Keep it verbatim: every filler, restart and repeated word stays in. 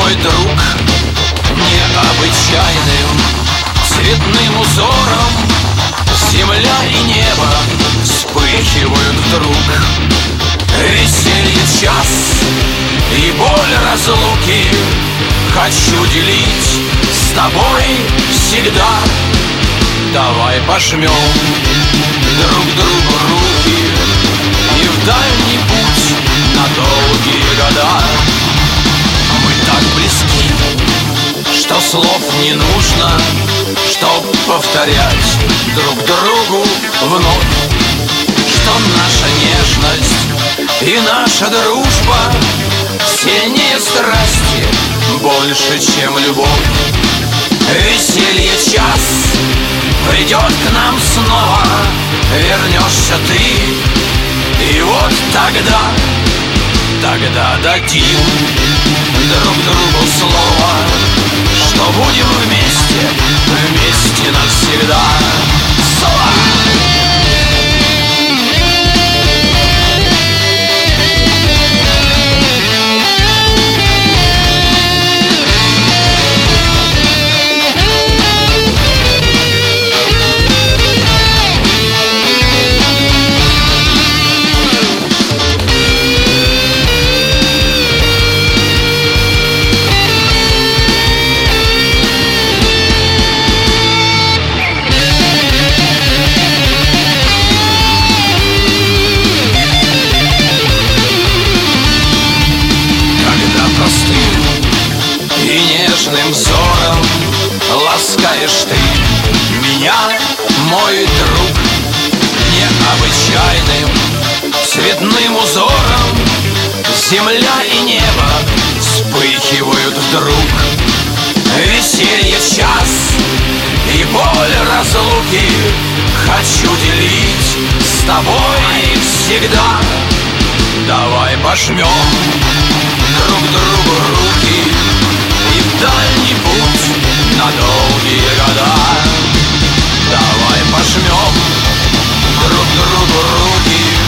мой друг, необычайным цветным узором земля и небо вспыхивают вдруг. Веселье час и боль разлуки хочу делить с тобой всегда. Давай пожмем друг другу руки и в дальний путь на долгие года. Мы так близки, что слов не нужно, чтоб повторять друг другу вновь, что наша нежность и наша дружба сильнее страсти, больше, чем любовь. Веселье час придет к нам снова, вернешься ты, и вот тогда, тогда дадим друг другу слово, что будем вместе, вместе навсегда. Слово! Нежным взором ласкаешь ты меня, мой друг, необычайным цветным узором земля и небо вспыхивают вдруг. Веселье час и боль разлуки хочу делить с тобой всегда. Давай пожмем друг другу руки и в дальний путь на долгие года. Давай пожмем друг другу руки